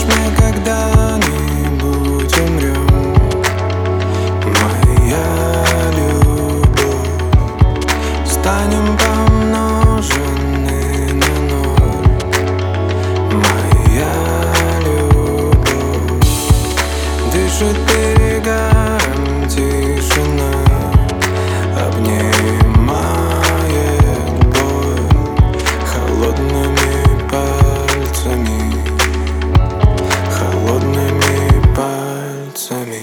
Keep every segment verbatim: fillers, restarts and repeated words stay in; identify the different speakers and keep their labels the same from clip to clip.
Speaker 1: мы когда-нибудь умрем, моя любовь. Станем помножены на ноль, моя любовь. Дышит перегаром тишина, обнимает боль холодными пальцами, холодными пальцами.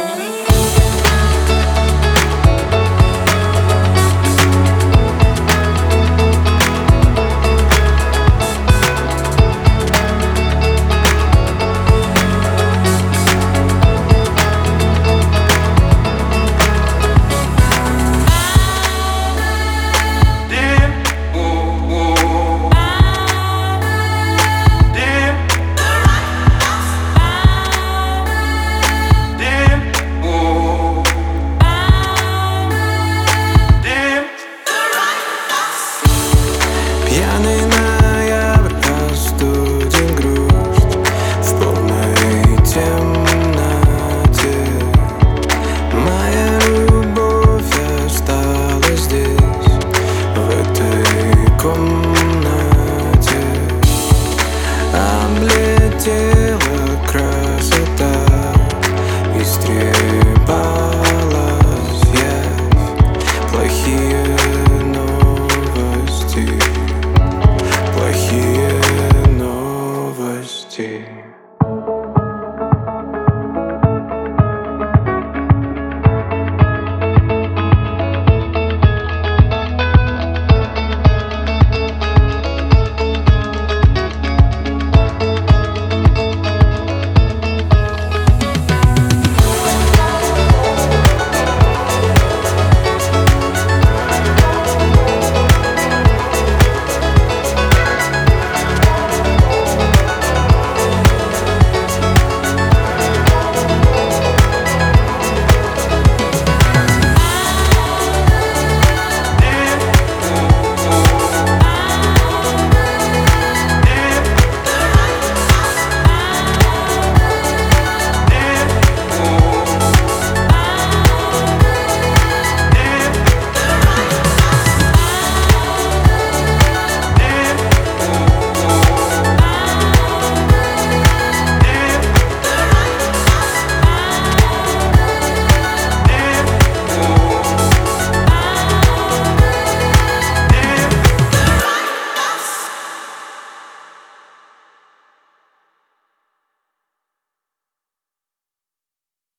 Speaker 1: Пьяный ноябрь остудил грусть в полной темноте. Моя любовь осталась здесь, в этой комнате. Облетела